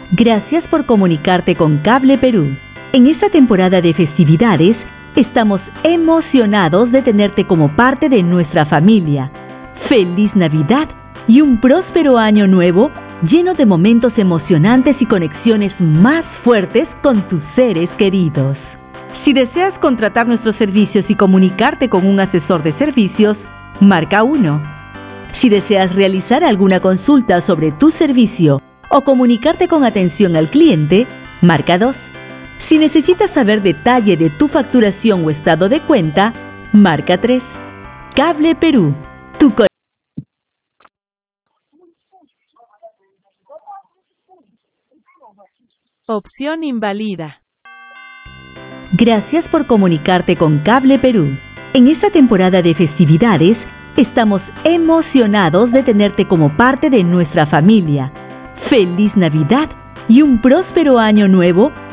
Gracias por comunicarte con Cable Perú. En esta temporada de festividades, estamos emocionados de tenerte como parte de nuestra familia. ¡Feliz Navidad y un próspero año nuevo lleno de momentos emocionantes y conexiones más fuertes con tus seres queridos! Si deseas contratar nuestros servicios y comunicarte con un asesor de servicios, marca 1. Si deseas realizar alguna consulta sobre tu servicio o comunicarte con atención al cliente, marca 2. Si necesitas saber detalle de tu facturación o estado de cuenta, marca 3. Cable Perú, Opción invalida. Gracias por comunicarte con Cable Perú. En esta temporada de festividades, estamos emocionados de tenerte como parte de nuestra familia. ¡Feliz Navidad y un próspero año nuevo